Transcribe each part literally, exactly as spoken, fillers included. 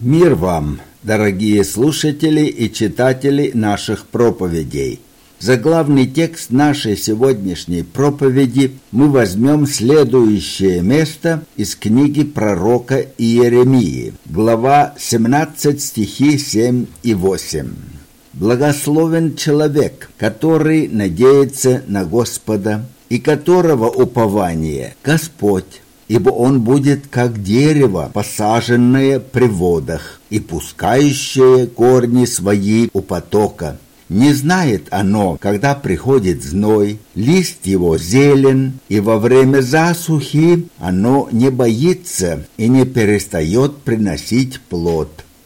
Мир вам, дорогие слушатели и читатели наших проповедей. За главный текст нашей сегодняшней проповеди мы возьмем следующее место из книги пророка Иеремии, глава семнадцать, стихи семь и восемь. «Благословен человек, который надеется на Господа, и которого упование Господь, ибо он будет как дерево, посаженное при водах, и пускающее корни свои у потока. Не знает оно, когда приходит зной, лист его зелен, и во время засухи оно не боится и не перестает приносить плод».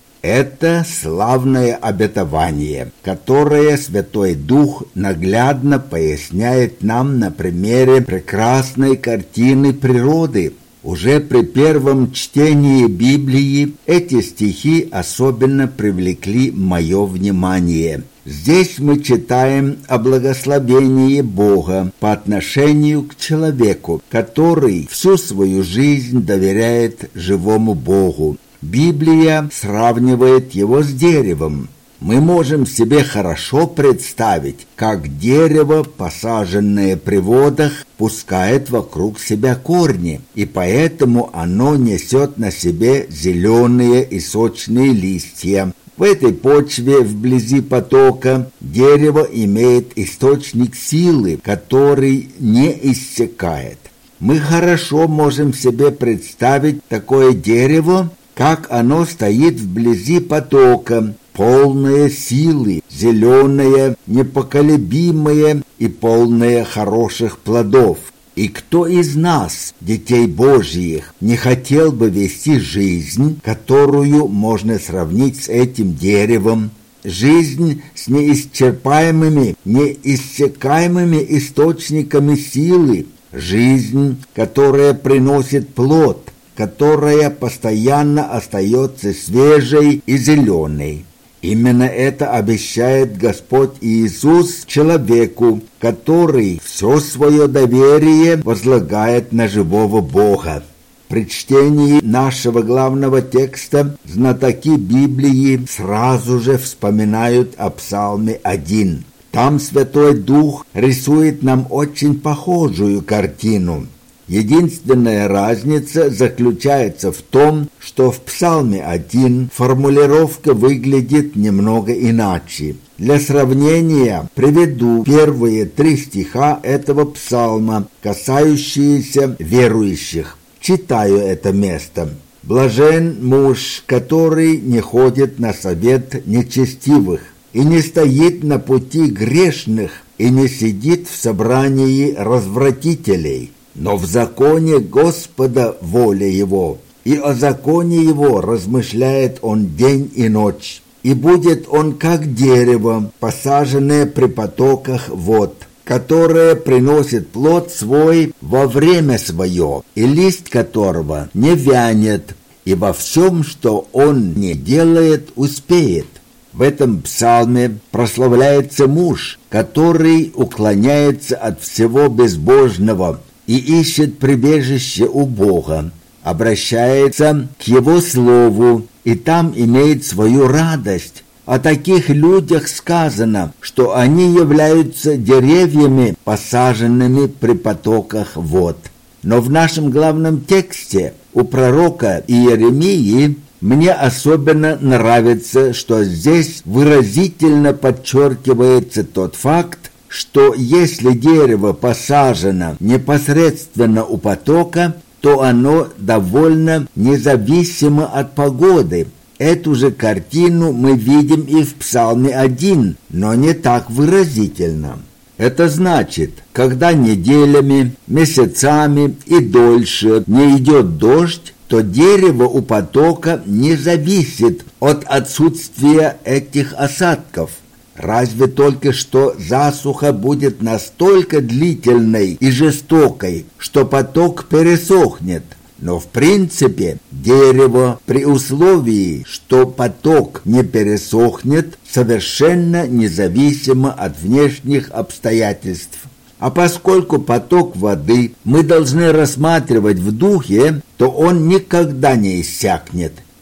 Это славное обетование, которое Святой Дух наглядно поясняет нам на примере прекрасной картины природы. Уже при первом чтении Библии эти стихи особенно привлекли мое внимание. Здесь мы читаем о благословении Бога по отношению к человеку, который всю свою жизнь доверяет живому Богу. Библия сравнивает его с деревом. Мы можем себе хорошо представить, как дерево, посаженное при водах, пускает вокруг себя корни, и поэтому оно несет на себе зеленые и сочные листья. В этой почве, вблизи потока, дерево имеет источник силы, который не иссякает. Мы хорошо можем себе представить такое дерево, как оно стоит вблизи потока, полное силы, зеленое, непоколебимое и полное хороших плодов. И кто из нас, детей Божьих, не хотел бы вести жизнь, которую можно сравнить с этим деревом, жизнь с неисчерпаемыми, неиссякаемыми источниками силы, жизнь, которая приносит плод, которая постоянно остается свежей и зеленой. Именно это обещает Господь Иисус человеку, который все свое доверие возлагает на живого Бога. При чтении нашего главного текста знатоки Библии сразу же вспоминают о Псалме один. Там Святой Дух рисует нам очень похожую картину. Единственная разница заключается в том, что в Псалме один формулировка выглядит немного иначе. Для сравнения приведу первые три стиха этого псалма, касающиеся верующих. Читаю это место. «Блажен муж, который не ходит на совет нечестивых, и не стоит на пути грешных, и не сидит в собрании развратителей. Но в законе Господа воля его, и о законе его размышляет он день и ночь. И будет он как дерево, посаженное при потоках вод, которое приносит плод свой во время свое, и лист которого не вянет, и во всем, что он не делает, успеет». В этом псалме прославляется муж, который уклоняется от всего безбожного и ищет прибежище у Бога, обращается к Его Слову и там имеет свою радость. О таких людях сказано, что они являются деревьями, посаженными при потоках вод. Но в нашем главном тексте у пророка Иеремии мне особенно нравится, что здесь выразительно подчеркивается тот факт, что если дерево посажено непосредственно у потока, то оно довольно независимо от погоды. Эту же картину мы видим и в Псалме один, но не так выразительно. Это значит, когда неделями, месяцами и дольше не идет дождь, то дерево у потока не зависит от отсутствия этих осадков. Разве только что засуха будет настолько длительной и жестокой, что поток пересохнет. Но в принципе дерево при условии, что поток не пересохнет, совершенно независимо от внешних обстоятельств. А поскольку поток воды мы должны рассматривать в духе, то он никогда не иссякнет.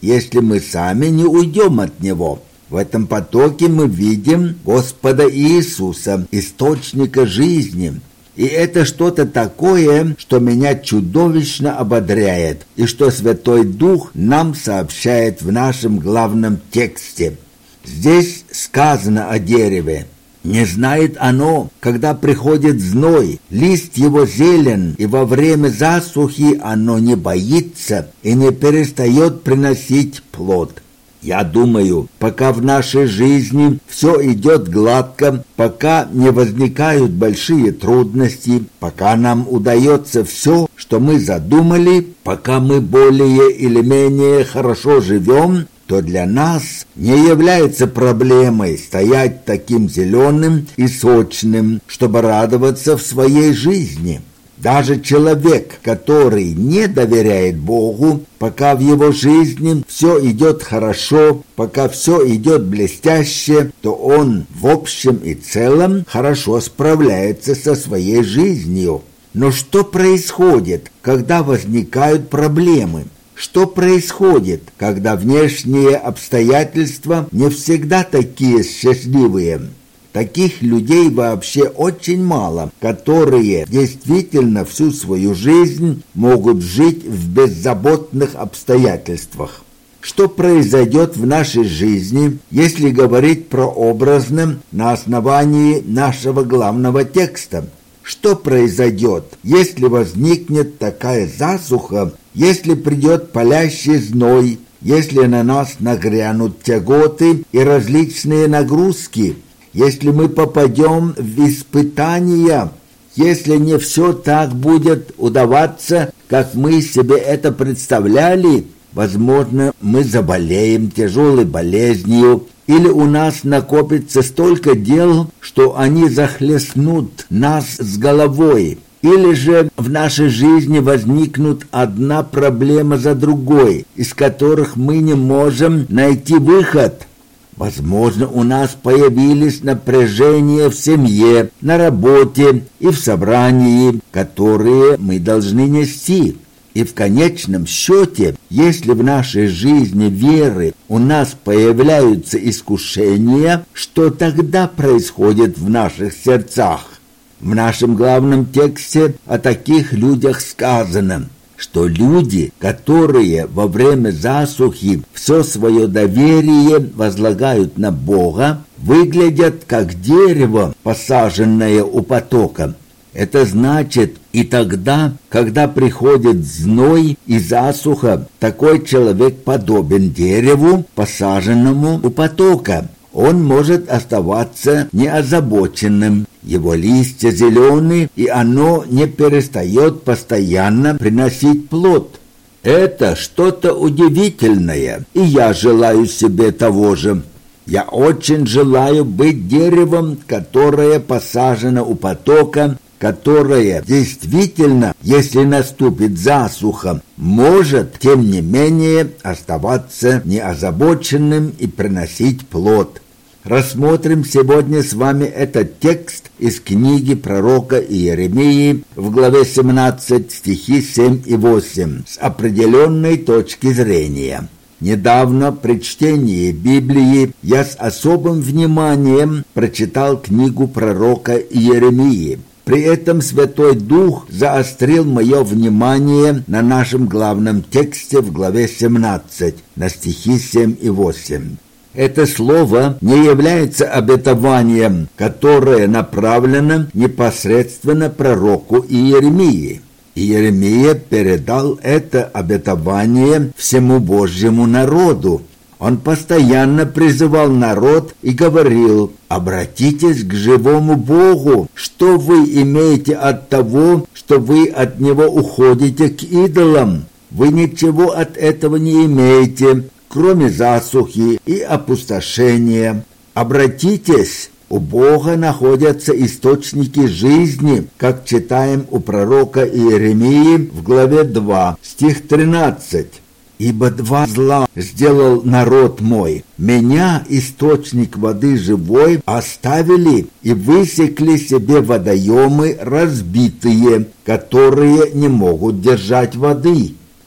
если мы сами не уйдем от него. В этом потоке мы видим Господа Иисуса, источника жизни. И это что-то такое, что меня чудовищно ободряет, и что Святой Дух нам сообщает в нашем главном тексте. Здесь сказано о дереве. Не знает оно, когда приходит зной, лист его зелен, и во время засухи оно не боится и не перестает приносить плод. Я думаю, пока в нашей жизни все идет гладко, пока не возникают большие трудности, пока нам удается все, что мы задумали, пока мы более или менее хорошо живем, то для нас не является проблемой стоять таким зеленым и сочным, чтобы радоваться в своей жизни. Даже человек, который не доверяет Богу, пока в его жизни все идет хорошо, пока все идет блестяще, то он в общем и целом хорошо справляется со своей жизнью. Но что происходит, когда возникают проблемы? Что происходит, когда внешние обстоятельства не всегда такие счастливые? Таких людей вообще очень мало, которые действительно всю свою жизнь могут жить в беззаботных обстоятельствах. Что произойдет в нашей жизни, если говорить прообразно на основании нашего главного текста? Что произойдет, если возникнет такая засуха, если придет палящий зной, если на нас нагрянут тяготы и различные нагрузки, если мы попадем в испытания, если не все так будет удаваться, как мы себе это представляли? Возможно, мы заболеем тяжелой болезнью, или у нас накопится столько дел, что они захлестнут нас с головой. Или же в нашей жизни возникнут одна проблема за другой, из которых мы не можем найти выход. Возможно, у нас появились напряжения в семье, на работе и в собрании, которые мы должны нести. И в конечном счете, если в нашей жизни веры у нас появляются искушения, что тогда происходит в наших сердцах? В нашем главном тексте о таких людях сказано, что люди, которые во время засухи все свое доверие возлагают на Бога, выглядят как дерево, посаженное у потока. Это значит, и тогда, когда приходит зной и засуха, такой человек подобен дереву, посаженному у потока. Он может оставаться неозабоченным. Его листья зеленые, и оно не перестает постоянно приносить плод. Это что-то удивительное, и я желаю себе того же. Я очень желаю быть деревом, которое посажено у потока, которое действительно, если наступит засуха, может, тем не менее, оставаться неозабоченным и приносить плод. Рассмотрим сегодня с вами этот текст из книги пророка Иеремии в главе семнадцать, стихи семь и восемь, с определенной точки зрения. Недавно при чтении Библии я с особым вниманием прочитал книгу пророка Иеремии. При этом Святой Дух заострил мое внимание на нашем главном тексте в главе семнадцать, на стихи семь и восемь. Это слово не является обетованием, которое направлено непосредственно пророку Иеремии. Иеремия передал это обетование всему Божьему народу. Он постоянно призывал народ и говорил: «Обратитесь к живому Богу. Что вы имеете от того, что вы от Него уходите к идолам? Вы ничего от этого не имеете, кроме засухи и опустошения. Обратитесь, у Бога находятся источники жизни», как читаем у пророка Иеремии в главе два, стих тринадцать. «Ибо два зла сделал народ мой. Меня, источник воды живой, оставили и высекли себе водоемы разбитые, которые не могут держать воды».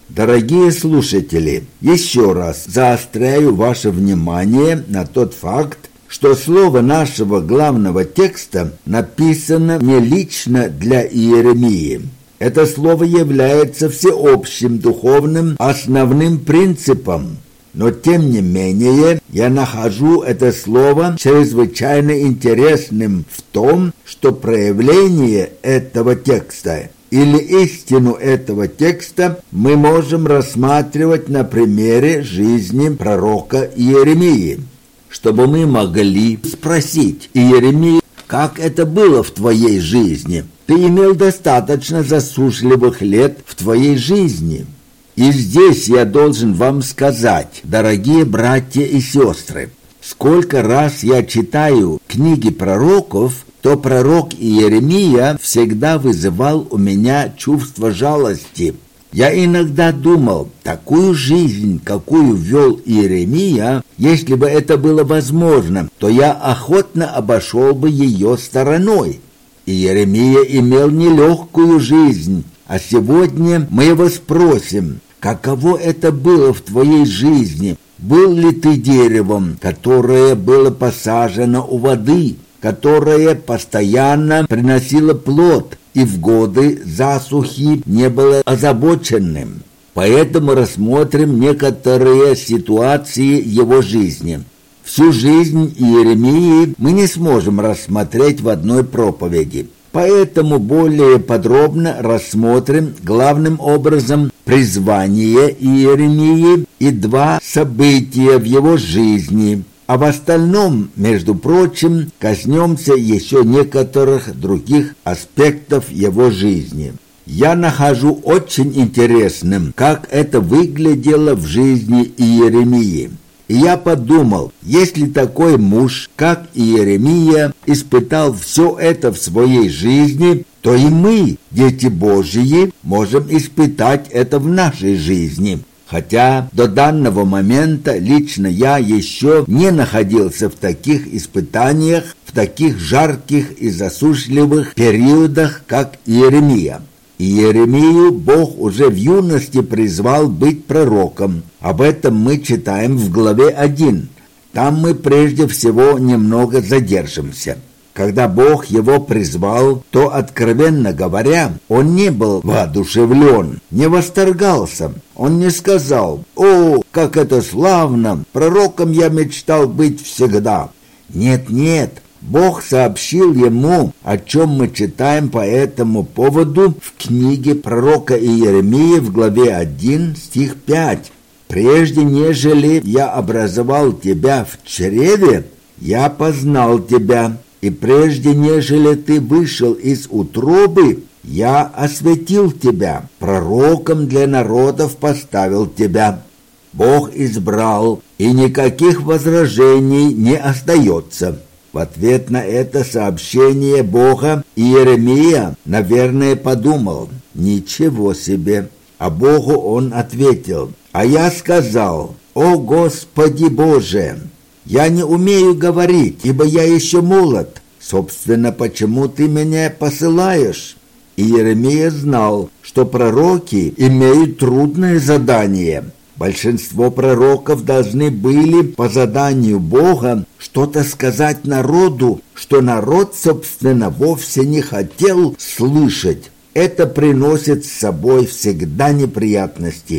Дорогие слушатели, еще раз заостряю ваше внимание на тот факт, что слово нашего главного текста написано не лично для Иеремии. Это слово является всеобщим духовным основным принципом. Но тем не менее, я нахожу это слово чрезвычайно интересным в том, что проявление этого текста или истину этого текста мы можем рассматривать на примере жизни пророка Иеремии, чтобы мы могли спросить: Иеремия, как это было в твоей жизни? Ты имел достаточно засушливых лет в твоей жизни. И здесь я должен вам сказать, дорогие братья и сестры, сколько раз я читаю книги пророков, то пророк Иеремия всегда вызывал у меня чувство жалости. Я иногда думал, такую жизнь, какую вел Иеремия, если бы это было возможно, то я охотно обошел бы ее стороной. Иеремия имел нелегкую жизнь, а сегодня мы его спросим, каково это было в твоей жизни? Был ли ты деревом, которое было посажено у воды, которое постоянно приносило плод и в годы засухи не было озабоченным? Поэтому рассмотрим некоторые ситуации его жизни. Всю жизнь Иеремии мы не сможем рассмотреть в одной проповеди. Поэтому более подробно рассмотрим главным образом призвание Иеремии и два события в его жизни, а в остальном, между прочим, коснемся еще некоторых других аспектов его жизни. Я нахожу очень интересным, как это выглядело в жизни Иеремии. И я подумал, если такой муж, как Иеремия, испытал все это в своей жизни, то и мы, дети Божьи, можем испытать это в нашей жизни. Хотя до данного момента лично я еще не находился в таких испытаниях, в таких жарких и засушливых периодах, как Иеремия. Иеремию Бог уже в юности призвал быть пророком. Об этом мы читаем в главе один. Там мы прежде всего немного задержимся. Когда Бог его призвал, то, откровенно говоря, он не был воодушевлен, не восторгался. Он не сказал: «О, как это славно! Пророком я мечтал быть всегда». Нет, нет. Бог сообщил ему, о чем мы читаем по этому поводу в книге пророка Иеремии в главе один, стих пять. «Прежде нежели я образовал тебя в чреве, я познал тебя, и прежде нежели ты вышел из утробы, я осветил тебя, пророком для народов поставил тебя». Бог избрал, и никаких возражений не остается. В ответ на это сообщение Бога Иеремия, наверное, подумал: «Ничего себе!» А Богу он ответил: «А я сказал: О Господи Боже, я не умею говорить, ибо я еще молод. Собственно, почему ты меня посылаешь?» Иеремия знал, что пророки имеют трудное задание. Большинство пророков должны были по заданию Бога что-то сказать народу, что народ, собственно, вовсе не хотел слышать. Это приносит с собой всегда неприятности.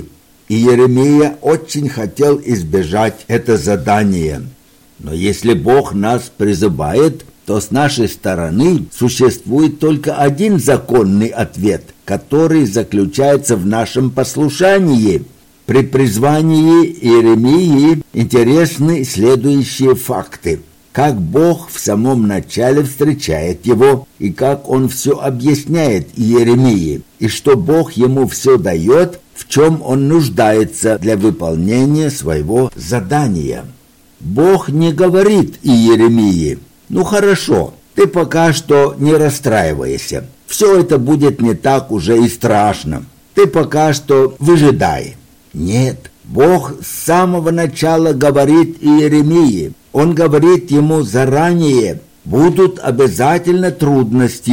Иеремия очень хотел избежать это задание. Но если Бог нас призывает, то с нашей стороны существует только один законный ответ, который заключается в нашем послушании. При призвании Иеремии интересны следующие факты. Как Бог в самом начале встречает его, и как он все объясняет Иеремии, и что Бог ему все дает, в чем он нуждается для выполнения своего задания. Бог не говорит Иеремии: «Ну хорошо, ты пока что не расстраивайся, все это будет не так уже и страшно, ты пока что выжидай». Нет, Бог с самого начала говорит Иеремии. Он говорит ему заранее: будут обязательно трудности,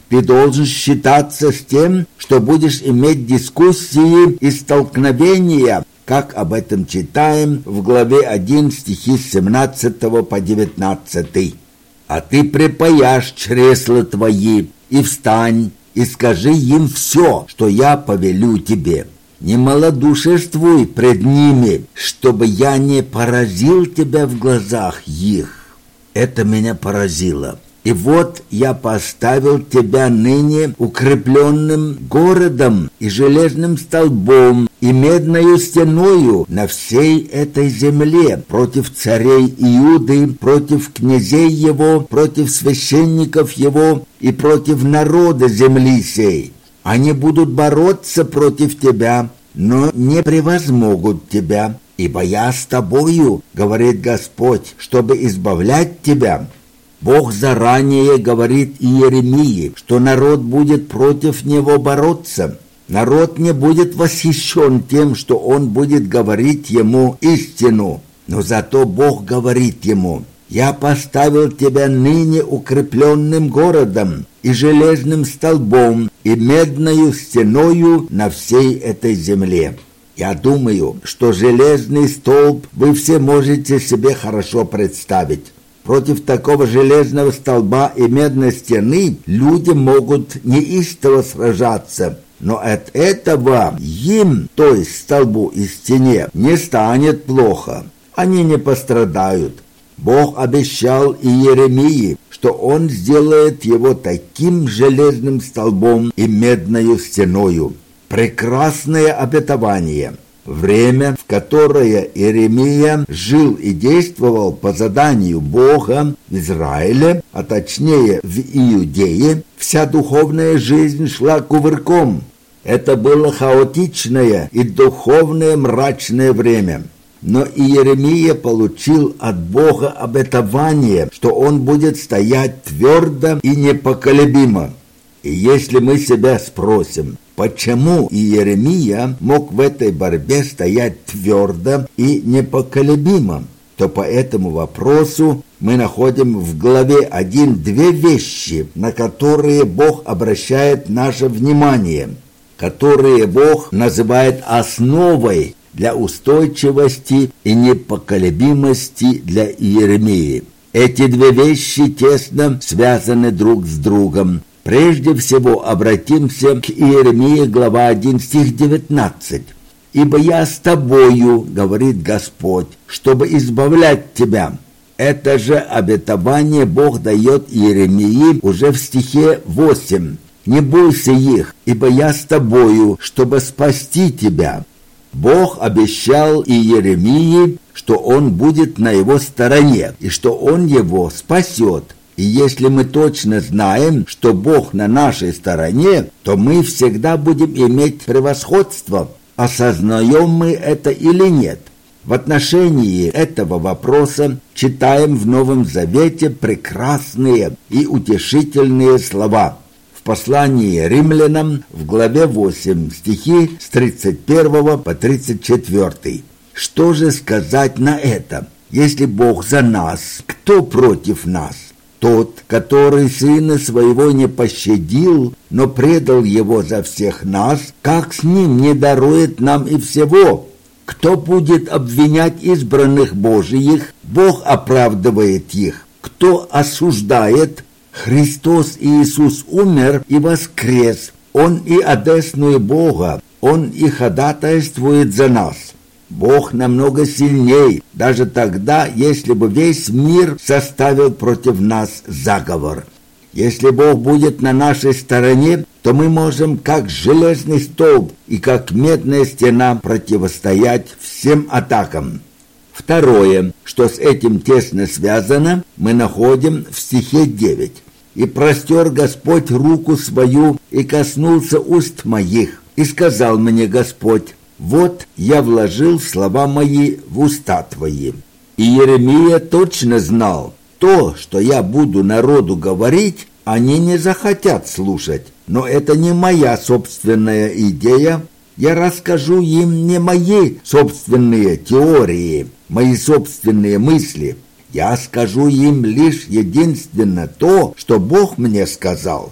Ты должен считаться с тем, что будешь иметь дискуссии и столкновения, как об этом читаем в главе один стихи с семнадцатого по девятнадцатый. «А ты припаяшь чресла твои, и встань, и скажи им все, что я повелю тебе. Не малодушествуй пред ними, чтобы я не поразил тебя в глазах их». Это меня поразило. «И вот я поставил тебя ныне укрепленным городом и железным столбом и медною стеною на всей этой земле против царей Иуды, против князей его, против священников его и против народа земли сей. Они будут бороться против тебя, но не превозмогут тебя, ибо я с тобою, говорит Господь, чтобы избавлять тебя». Бог заранее говорит Иеремии, что народ будет против него бороться. Народ не будет восхищен тем, что он будет говорить ему истину. Но зато Бог говорит ему: «Я поставил тебя ныне укрепленным городом и железным столбом и медною стеною на всей этой земле». Я думаю, что железный столб вы все можете себе хорошо представить. Против такого железного столба и медной стены люди могут неистово сражаться, но от этого им, то есть столбу и стене, не станет плохо. Они не пострадают. Бог обещал Иеремии, что Он сделает его таким железным столбом и медною стеною. Прекрасное обетование. Время, в которое Иеремия жил и действовал по заданию Бога в Израиле, а точнее в Иудее, вся духовная жизнь шла кувырком. Это было хаотичное и духовное мрачное время. Но Иеремия получил от Бога обетование, что он будет стоять твердо и непоколебимо. И если мы себя спросим, почему Иеремия мог в этой борьбе стоять твердо и непоколебимо, то по этому вопросу мы находим в главе один две вещи, на которые Бог обращает наше внимание, которые Бог называет основой для устойчивости и непоколебимости для Иеремии. Эти две вещи тесно связаны друг с другом. Прежде всего обратимся к Иеремии, глава один, стих девятнадцать. «Ибо я с тобою, говорит Господь, чтобы избавлять тебя». Это же обетование Бог дает Иеремии уже в стихе восемь. «Не бойся их, ибо я с тобою, чтобы спасти тебя». Бог обещал Иеремии, что он будет на его стороне и что он его спасет. И если мы точно знаем, что Бог на нашей стороне, то мы всегда будем иметь превосходство. Осознаем мы это или нет? В отношении этого вопроса читаем в Новом Завете прекрасные и утешительные слова. В послании римлянам в главе восемь, стихи с тридцать первого по тридцать четвёртый. Что же сказать на это? Если Бог за нас, кто против нас? Тот, который сына своего не пощадил, но предал его за всех нас, как с ним не дарует нам и всего? Кто будет обвинять избранных Божиих? Бог оправдывает их. Кто осуждает? Христос Иисус умер и воскрес. Он и одесную Бога, Он и ходатайствует за нас. Бог намного сильней, даже тогда, если бы весь мир составил против нас заговор. Если Бог будет на нашей стороне, то мы можем, как железный столб и как медная стена, противостоять всем атакам. Второе, что с этим тесно связано, мы находим в стихе девять. «И простер Господь руку свою, и коснулся уст моих, и сказал мне Господь: вот я вложил слова мои в уста твои». И Иеремия точно знал, то, что я буду народу говорить, они не захотят слушать. Но это не моя собственная идея. Я расскажу им не мои собственные теории, мои собственные мысли. Я скажу им лишь единственно то, что Бог мне сказал.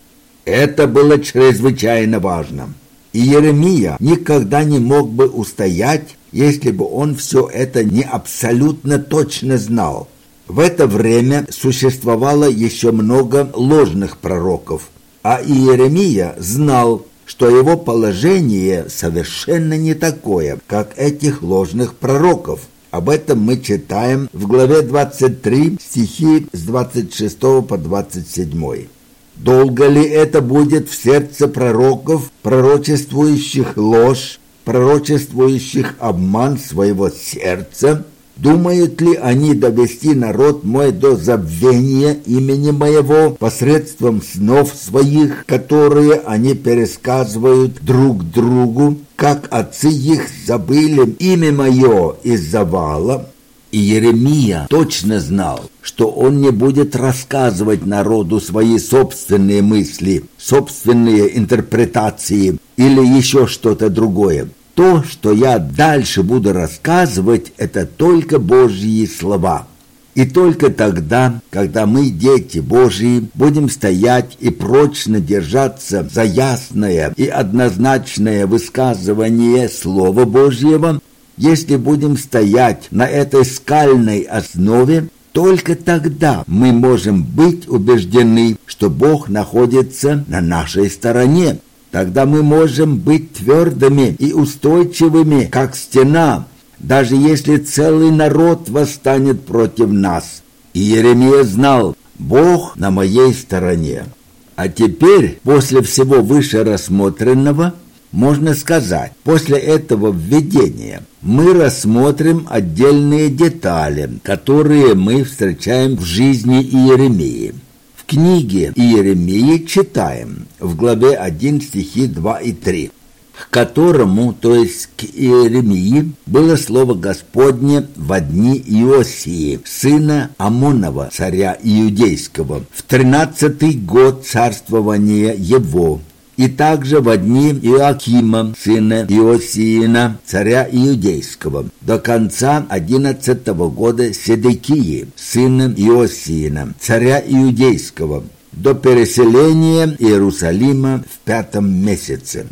Это было чрезвычайно важно. И Иеремия никогда не мог бы устоять, если бы он все это не абсолютно точно знал. В это время существовало еще много ложных пророков, а Иеремия знал, что его положение совершенно не такое, как этих ложных пророков. Об этом мы читаем в главе двадцать три, стихи с двадцать шестого по двадцать седьмой. «Долго ли это будет в сердце пророков, пророчествующих ложь, пророчествующих обман своего сердца? Думают ли они довести народ мой до забвения имени моего посредством снов своих, которые они пересказывают друг другу, как отцы их забыли имя мое из-за вала?» И Иеремия точно знал, что он не будет рассказывать народу свои собственные мысли, собственные интерпретации или еще что-то другое. То, что я дальше буду рассказывать, это только Божьи слова. И только тогда, когда мы, дети Божьи, будем стоять и прочно держаться за ясное и однозначное высказывание Слова Божьего, если будем стоять на этой скальной основе, только тогда мы можем быть убеждены, что Бог находится на нашей стороне. Тогда мы можем быть твердыми и устойчивыми, как стена, даже если целый народ восстанет против нас. И Иеремия знал, Бог на моей стороне. А теперь, после всего выше рассмотренного, можно сказать, после этого введения мы рассмотрим отдельные детали, которые мы встречаем в жизни Иеремии. В книге Иеремии читаем в главе один стихи два и три, к которому, то есть к Иеремии, было слово Господне во дни Иосии, сына Амонова, царя Иудейского, в тринадцатый год царствования его, и также во дни Иоакима, сына Иосиина, царя Иудейского, до конца одиннадцатого года Седекии, сына Иосиина, царя Иудейского, до переселения Иерусалима в пятом месяце.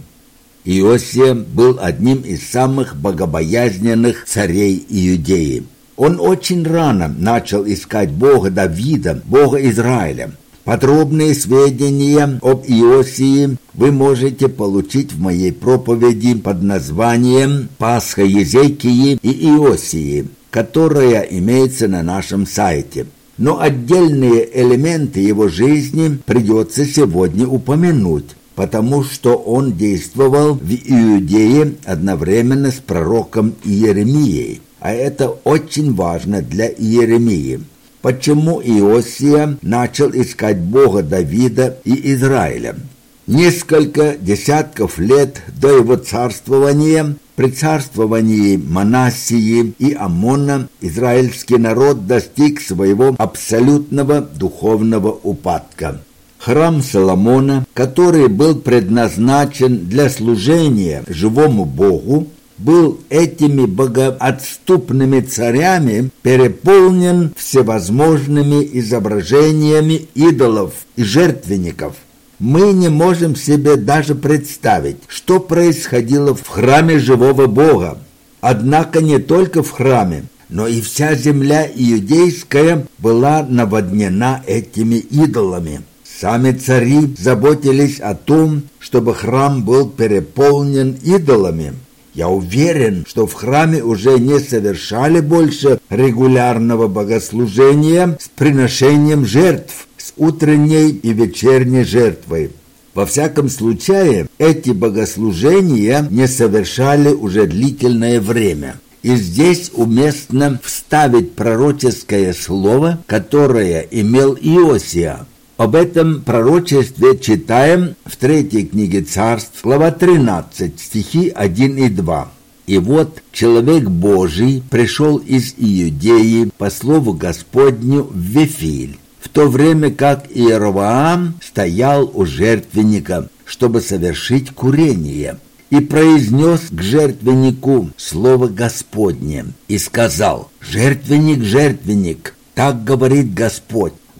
Иосия был одним из самых богобоязненных царей Иудеи. Он очень рано начал искать Бога Давида, Бога Израиля. Подробные сведения об Иосии вы можете получить в моей проповеди под названием «Пасха Езекии и Иосии», которая имеется на нашем сайте. Но отдельные элементы его жизни придется сегодня упомянуть, потому что он действовал в Иудее одновременно с пророком Иеремией, а это очень важно для Иеремии. Почему Иосия начал искать Бога Давида и Израиля? Несколько десятков лет до его царствования, при царствовании Манассии и Амона, израильский народ достиг своего абсолютного духовного упадка. Храм Соломона, который был предназначен для служения живому Богу, был этими богоотступными царями переполнен всевозможными изображениями идолов и жертвенников. Мы не можем себе даже представить, что происходило в храме живого Бога. Однако не только в храме, но и вся земля иудейская была наводнена этими идолами. Сами цари заботились о том, чтобы храм был переполнен идолами. Я уверен, что в храме уже не совершали больше регулярного богослужения с приношением жертв, с утренней и вечерней жертвой. Во всяком случае, эти богослужения не совершали уже длительное время. И здесь уместно вставить пророческое слово, которое имел Иосия. Об этом пророчестве читаем в третьей книге Царств, глава тринадцать, стихи один и два. «И вот человек Божий пришел из Иудеи по слову Господню в Вифиль, в то время как Иеровоам стоял у жертвенника, чтобы совершить курение, и произнес к жертвеннику слово Господне, и сказал: «Жертвенник, жертвенник, так говорит Господь,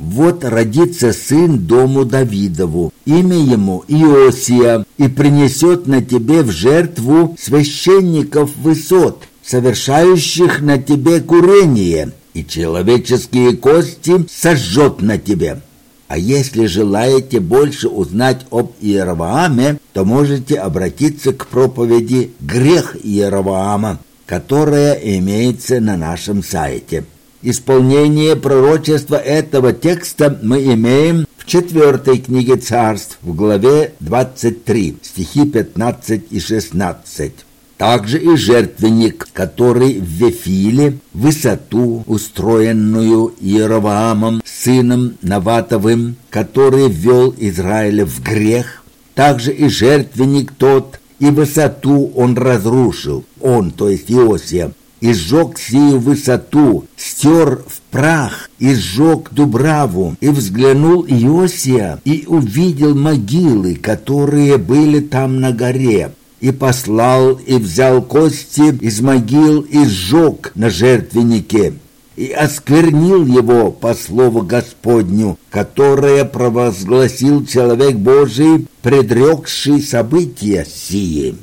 Вот родится сын дому Давидову, имя ему Иосия, и принесет на тебе в жертву священников высот, совершающих на тебе курение, и человеческие кости сожжет на тебе. А если желаете больше узнать об Иеровоаме, то можете обратиться к проповеди «Грех Иеровоама», которая имеется на нашем сайте. Исполнение пророчества этого текста мы имеем в четвертой книге Царств, в главе двадцать три, стихи пятнадцать и шестнадцать. Также и жертвенник, который в Вифиле, высоту, устроенную Иеровоамом, сыном Наватовым, который ввел Израиля в грех, также и жертвенник тот, и высоту он разрушил, он, то есть Иосия, и сжег сию высоту, стер в прах, и сжег дубраву, и взглянул Иосия, и увидел могилы, которые были там на горе, и послал, и взял кости из могил, и сжег на жертвеннике, и осквернил его по слову Господню, которое провозгласил человек Божий, предрекший события сии.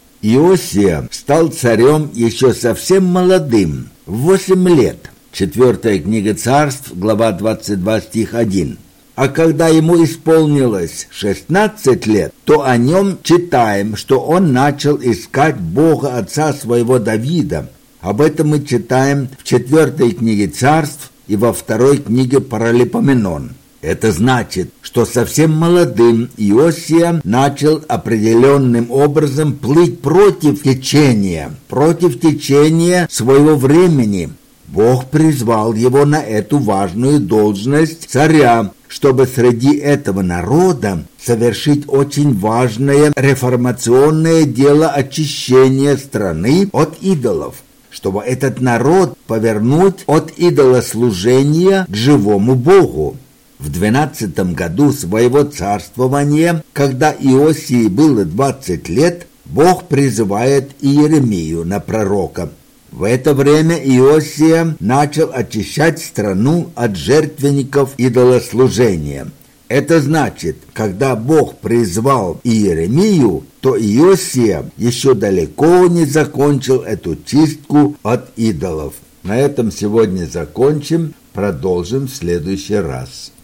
Иосия стал царем еще совсем молодым, в восемь лет. Четвертая книга Царств, глава двадцать два, стих один. А когда ему исполнилось шестнадцать лет, то о нем читаем, что он начал искать Бога отца своего Давида. Об этом мы читаем в четвертой книге Царств и во второй книге Паралипоменон. Это значит, что совсем молодым Иосия начал определенным образом плыть против течения, против течения своего времени. Бог призвал его на эту важную должность царя, чтобы среди этого народа совершить очень важное реформационное дело очищения страны от идолов, чтобы этот народ повернуть от идолослужения к живому Богу. В двенадцатом году своего царствования, когда Иосии было двадцать лет, Бог призывает Иеремию на пророка. В это время Иосия начал очищать страну от жертвенников идолослужения. Это значит, когда Бог призвал Иеремию, то Иосия еще далеко не закончил эту чистку от идолов. На этом сегодня закончим, продолжим в следующий раз.